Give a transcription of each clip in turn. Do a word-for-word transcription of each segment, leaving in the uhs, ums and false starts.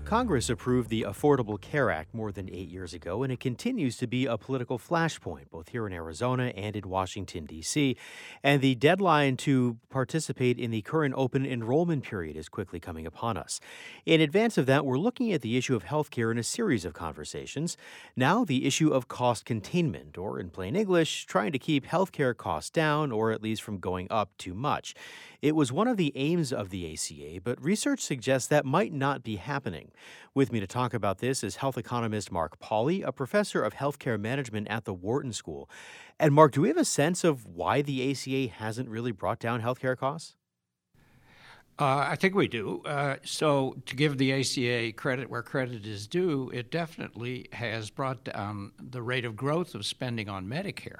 Congress approved the Affordable Care Act more than eight years ago, and it continues to be a political flashpoint, both here in Arizona and in Washington, D C. And the deadline to participate in the current open enrollment period is quickly coming upon us. In advance of that, we're looking at the issue of health care in a series of conversations. Now, the issue of cost containment, or in plain English, trying to keep health care costs down, or at least from going up too much. It was one of the aims of the A C A, but research suggests that might not be happening. With me to talk about this is health economist Mark Pauly, a professor of healthcare management at the Wharton School. And Mark, do we have a sense of why the A C A hasn't really brought down healthcare costs? Uh, I think we do. Uh, so to give the A C A credit where credit is due, it definitely has brought down the rate of growth of spending on Medicare.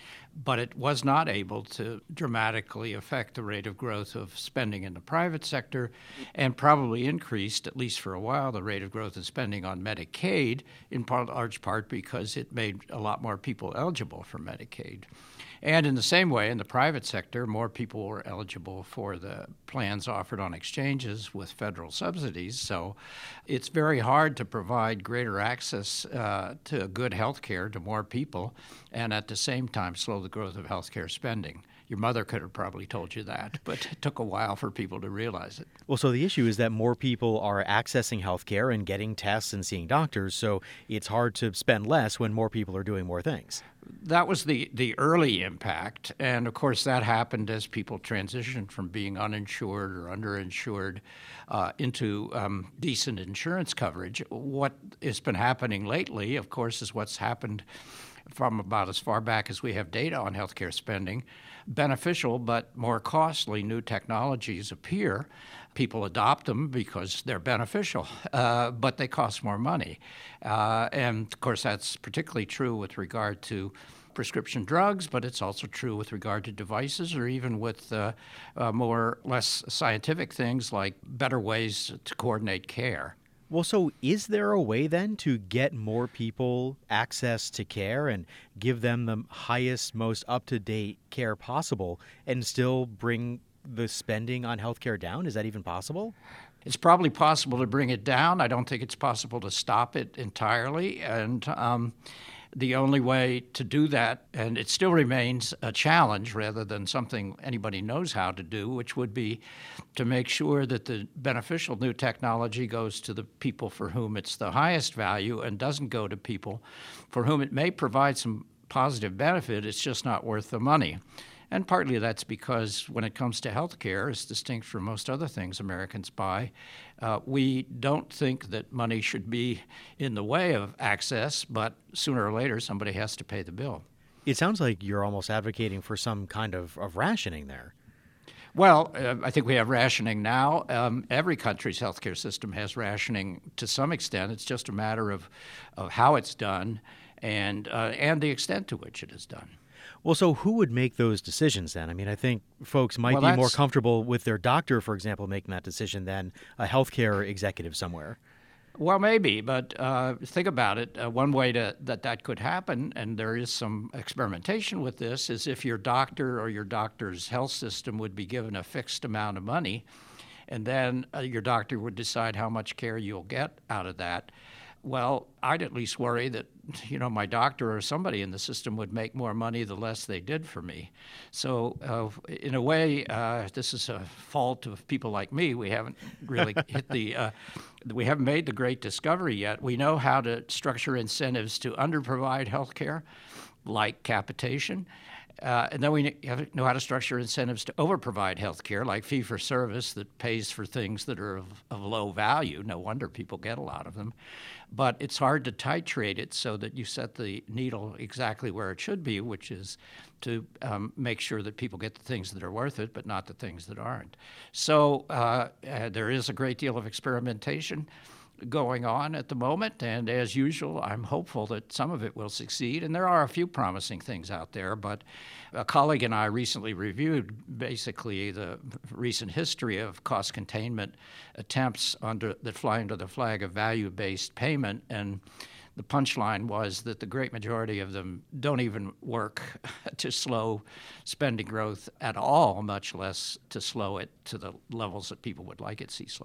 But it was not able to dramatically affect the rate of growth of spending in the private sector, and probably increased, at least for a while, the rate of growth of spending on Medicaid, in part, large part because it made a lot more people eligible for Medicaid. And in the same way, in the private sector, more people were eligible for the plans offered on exchanges with federal subsidies. So it's very hard to provide greater access uh, to good health care to more people and at the same time slow the growth of health care spending. Your mother could have probably told you that, but it took a while for people to realize it. Well, so the issue is that more people are accessing health care and getting tests and seeing doctors, so it's hard to spend less when more people are doing more things. That was the, the early impact, and of course that happened as people transitioned from being uninsured or underinsured uh, into um, decent insurance coverage. What has been happening lately, of course, is what's happened from about as far back as we have data on healthcare spending. Beneficial but more costly new technologies appear. People adopt them because they're beneficial, uh, but they cost more money. Uh, and of course, that's particularly true with regard to prescription drugs, but it's also true with regard to devices or even with uh, uh, more less scientific things like better ways to coordinate care. Well, so is there a way then to get more people access to care and give them the highest, most up-to-date care possible and still bring the spending on healthcare down? Is that even possible? It's probably possible to bring it down. I don't think it's possible to stop it entirely. And um, the only way to do that, and it still remains a challenge rather than something anybody knows how to do, which would be to make sure that the beneficial new technology goes to the people for whom it's the highest value and doesn't go to people for whom it may provide some positive benefit, it's just not worth the money. And partly that's because when it comes to health care, as distinct from most other things Americans buy, uh, we don't think that money should be in the way of access, but sooner or later somebody has to pay the bill. It sounds like you're almost advocating for some kind of, of rationing there. Well, uh, I think we have rationing now. Um, every country's healthcare system has rationing to some extent. It's just a matter of, of how it's done and uh, and the extent to which it is done. Well, so who would make those decisions then? I mean, I think folks might well, be more comfortable with their doctor, for example, making that decision than a healthcare executive somewhere. Well, maybe, but uh, think about it. Uh, one way to, that that could happen, and there is some experimentation with this, is if your doctor or your doctor's health system would be given a fixed amount of money, and then uh, your doctor would decide how much care you'll get out of that. Well, I'd at least worry that, you know, my doctor or somebody in the system would make more money the less they did for me. So uh, in a way, uh, this is a fault of people like me. We haven't really hit the, uh, we haven't made the great discovery yet. We know how to structure incentives to underprovide health care, like capitation. Uh, and then we know how to structure incentives to overprovide health care, like fee-for-service that pays for things that are of, of low value. No wonder people get a lot of them. But it's hard to titrate it so that you set the needle exactly where it should be, which is to um, make sure that people get the things that are worth it, but not the things that aren't. So uh, uh, there is a great deal of experimentation going on at the moment, and as usual, I'm hopeful that some of it will succeed, and there are a few promising things out there, but a colleague and I recently reviewed basically the recent history of cost containment attempts under that fly under the flag of value-based payment, and the punchline was that the great majority of them don't even work to slow spending growth at all, much less to slow it to the levels that people would like it to see slowed.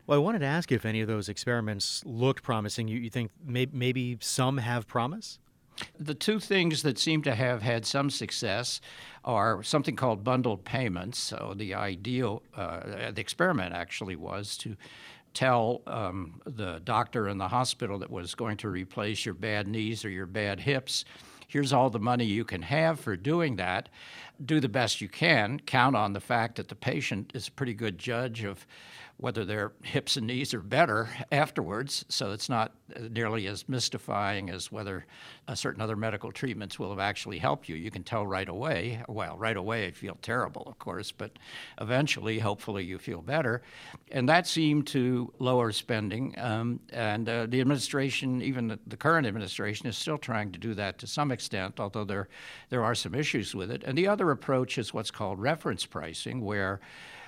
Well, I wanted to ask you if any of those experiments looked promising. You, you think may, maybe some have promise? The two things that seem to have had some success are something called bundled payments. So the ideal, uh, the experiment actually was to tell um, the doctor in the hospital that was going to replace your bad knees or your bad hips, here's all the money you can have for doing that. Do the best you can. Count on the fact that the patient is a pretty good judge of whether their hips and knees are better afterwards, so it's not nearly as mystifying as whether uh, certain other medical treatments will have actually helped you. You can tell right away. Well, right away you feel terrible, of course, but eventually, hopefully, you feel better. And that seemed to lower spending, um, and uh, the administration, even the, the current administration, is still trying to do that to some extent, although there, there are some issues with it. And the other approach is what's called reference pricing, where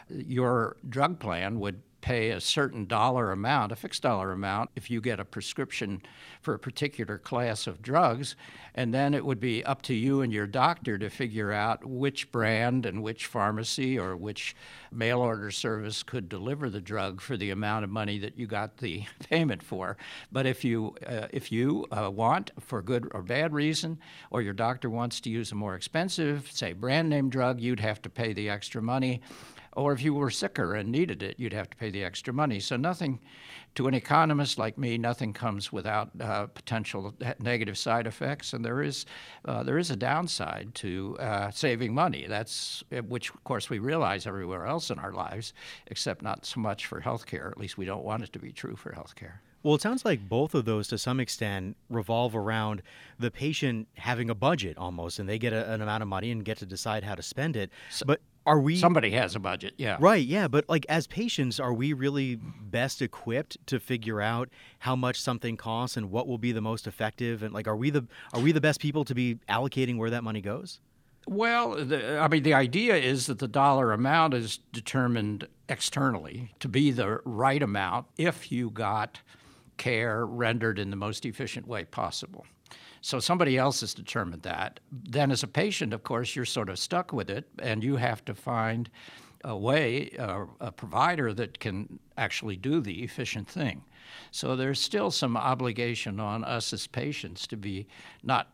your drug plan would pay a certain dollar amount, a fixed dollar amount, if you get a prescription for a particular class of drugs, and then it would be up to you and your doctor to figure out which brand and which pharmacy or which mail order service could deliver the drug for the amount of money that you got the payment for. But if you uh, if you uh, want, for good or bad reason, or your doctor wants to use a more expensive, say, brand name drug, you'd have to pay the extra money. Or if you were sicker and needed it, you'd have to pay the extra money. So nothing, to an economist like me, nothing comes without uh, potential negative side effects. And there is uh, there is a downside to uh, saving money. That's which, of course, we realize everywhere else in our lives, except not so much for healthcare. At least we don't want it to be true for healthcare. Well, it sounds like both of those, to some extent, revolve around the patient having a budget almost, and they get a, an amount of money and get to decide how to spend it. So, but are we... Somebody has a budget, yeah. Right, yeah. But like as patients, are we really best equipped to figure out how much something costs and what will be the most effective? And like, are we the are we the best people to be allocating where that money goes? Well, the, I mean, the idea is that the dollar amount is determined externally to be the right amount if you got care rendered in the most efficient way possible. So somebody else has determined that. Then as a patient, of course, you're sort of stuck with it, and you have to find a way, uh, a provider that can actually do the efficient thing. So there's still some obligation on us as patients to be not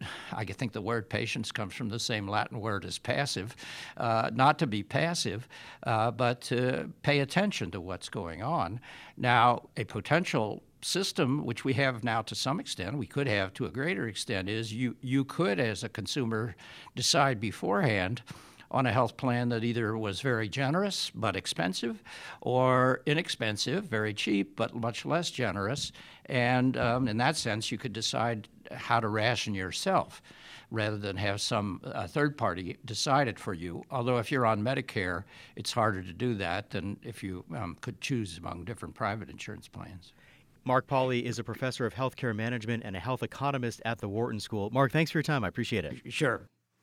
I think the word patience comes from the same Latin word as passive, uh, not to be passive, uh, but to pay attention to what's going on. Now, a potential system, which we have now to some extent, we could have to a greater extent, is you, you could, as a consumer, decide beforehand on a health plan that either was very generous but expensive, or inexpensive, very cheap but much less generous. And um, in that sense, you could decide how to ration yourself rather than have some uh, third party decide it for you. Although if you're on Medicare, it's harder to do that than if you um, could choose among different private insurance plans. Mark Pauly is a professor of healthcare management and a health economist at the Wharton School. Mark, thanks for your time. I appreciate it. Sure.